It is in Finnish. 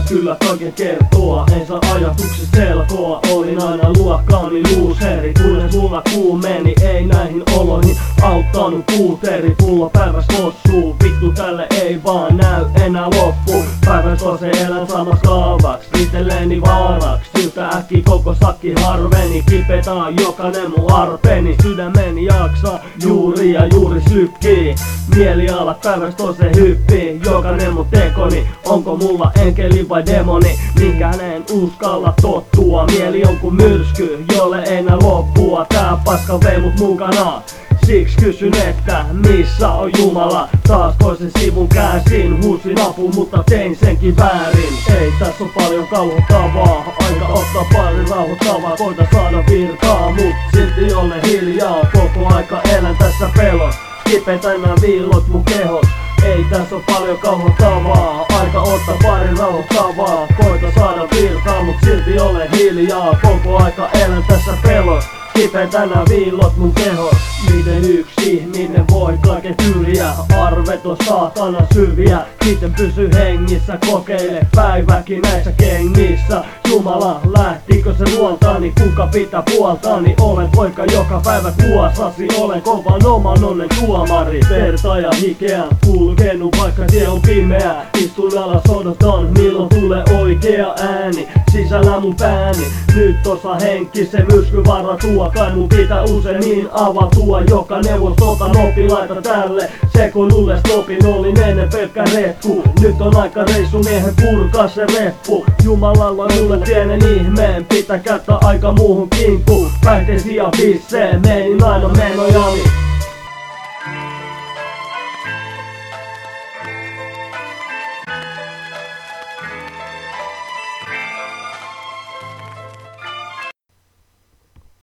kyllä kaiken kertoa. En saa ajatuksista selkoa, olin aina luokkaani luuseri. Kunnes mulla kuu meni, ei näihin oloihin auttanut puuteri. Pullo päiväs tossuu, vittu tälle ei vaan näy enää loppu. Päiväs toiseen elän samassa kaavaks, itselleni vaaraks. Siltä äkki koko sakki harveni, kipetaan jokainen mun arpeni. Sydämeni jaksaa juuri ja juuri sykkii, mielialat päiväs toiseen hyppii. Jokainen mun tekoni, onko mulla enkeli vai demoni? Minkään en uskalla tottua, mieli on kuin myrsky, jolle ei nää loppua. Tää paska vei mut mukanaan, siksi kysyn, että missä on Jumala? Taas toisen sivun käänsin, huusin apu, mutta tein senkin väärin. Ei tässä on paljon kauhottavaa, aika ottaa pari rauhoittavaa. Koita saada virtaa, mut silti olen hiljaa. Koko aika elän tässä pelon, kipetän nää viillot mun kehot. Ei tässä on paljon kauhottavaa, aika ottaa pari rauhoittavaa. Koita saada virtaa, mut silti olen hiljaa. Koko aika elän tässä pelon, kipetän nää viillot mun kehot. Miten yksi ihminen voi kaiken tyriä? Arvet on saatana syviä, miten pysy hengissä? Kokeile päiväkin näissä kengissä. Jumala, lähtikö se luontaani? Kuka pitää puoltaani? Olen poika joka päivä kuosasi, olen kovan oman onnen tuomari. Verta ja hikeä kulkenut vaikka tie on pimeä. Istun alas, odotan milloin tulee oikea ääni sisällä mun pääni. Nyt osa henkisen myrsky varatua, kai mun pitää usein avatua. Joka neuvos otan oppilaita tälle sekunnulle stopin, olin ennen pelkkä retku. Nyt on aika reissumiehen purkaa se reppu. Jumalalla mulle pienen ihmeen, pitää käyttää aika muuhun kinkku. Päihteisiin ja pisseen, menin aina menojani.